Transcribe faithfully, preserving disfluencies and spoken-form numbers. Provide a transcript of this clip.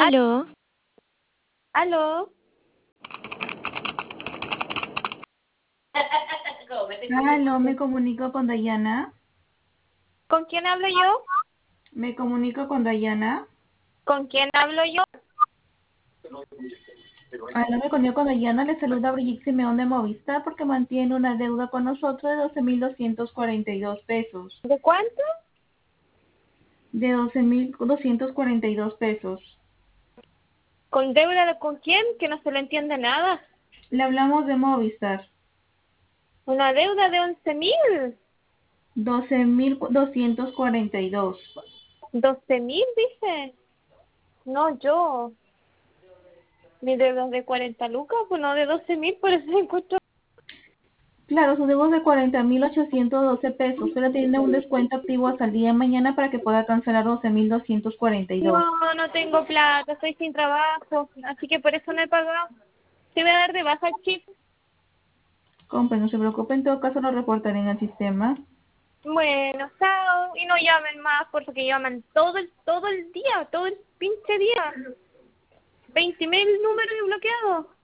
Aló. ¿Aló? Aló, me comunico con Dayana. ¿Con quién hablo yo? Me comunico con Dayana. ¿Con quién hablo yo? Aló, me comunico con Dayana. Le saluda Brigitte Simeón de Movistar porque mantiene una deuda con nosotros de doce mil doscientos cuarenta y dos pesos. ¿De cuánto? De doce mil doscientos cuarenta y dos pesos. ¿Con deuda de con quién? Que no se le entiende nada. Le hablamos de Movistar. ¿Una deuda de once mil? doce mil doscientos cuarenta y dos. ¿Doce mil, dice? No, yo. Mi deuda es de cuarenta lucas, pues no de doce mil, por eso encuentro... Claro, su deuda es de cuarenta mil ochocientos doce pesos. Pero tiene un descuento activo hasta el día de mañana para que pueda cancelar doce mil doscientos cuarenta y dos. No, no tengo plata, estoy sin trabajo, así que por eso no he pagado. ¿Te voy a dar de baja el chip? Compa, no se preocupe, en todo caso lo reportaré en el sistema. Bueno, chao. Y no llamen más porque llaman todo el, todo el día, todo el pinche día. Veinte mil números bloqueados.